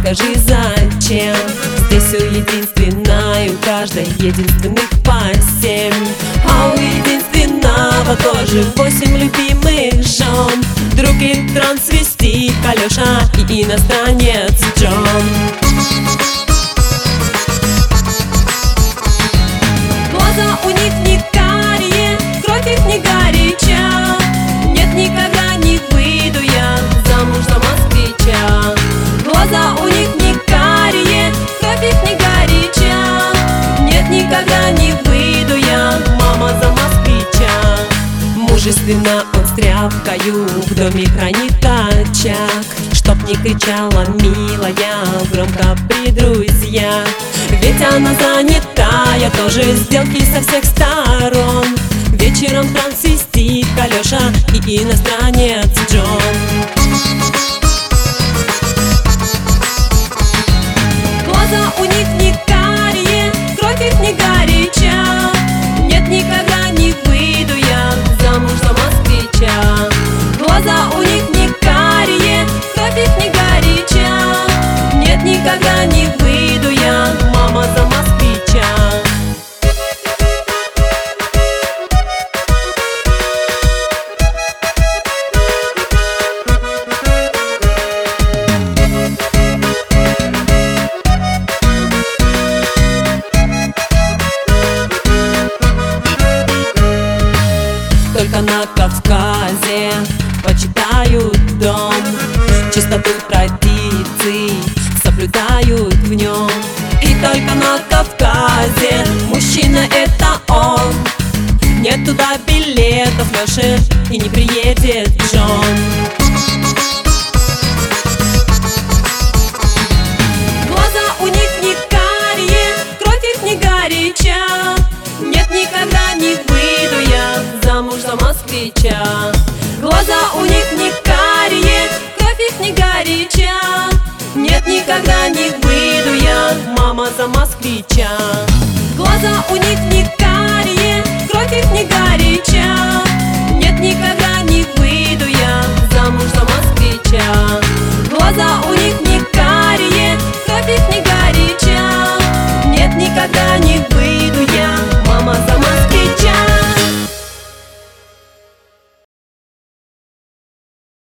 скажи, зачем? Здесь все единственное, у каждой единственных по 7. А у единственного тоже 8 любимых жен. Друг и трансвестит Алёша и иностранец Джон. Глаза у них не карие, кровь их не горяча. Нет, никогда не выйду я замуж за москвича. Глаза у них не карие, кровь их не горяча. Нет, никогда не выйду я, мама, за москвича. Мужественно он с тряпкою в доме хранит очаг, чтоб не кричала милая громко при друзьях. Ведь она занятая, тоже сделки со всех сторон. Вечером трансвестит Алёша и иностранец Джон. Глаза у них не карие, кровь их не горяча. Нет, никогда не выйду я замуж за москвича. Глаза у них не карие, кровь их не горяча. Нет, никогда не выйду я, мама, за москвича. Только на Кавказе почитают дом, чистоту традиций соблюдают в нем. И только на Кавказе мужчина — это он. Нет туда билетов, Лёше, и не приедет Джон. Глаза у них не карие, кровь их не горяча. Нет, никогда не выйду я замуж за москвича. Глаза у них не карие, кровь их не горяча. Нет, никогда не выйду я, мама, за москвича.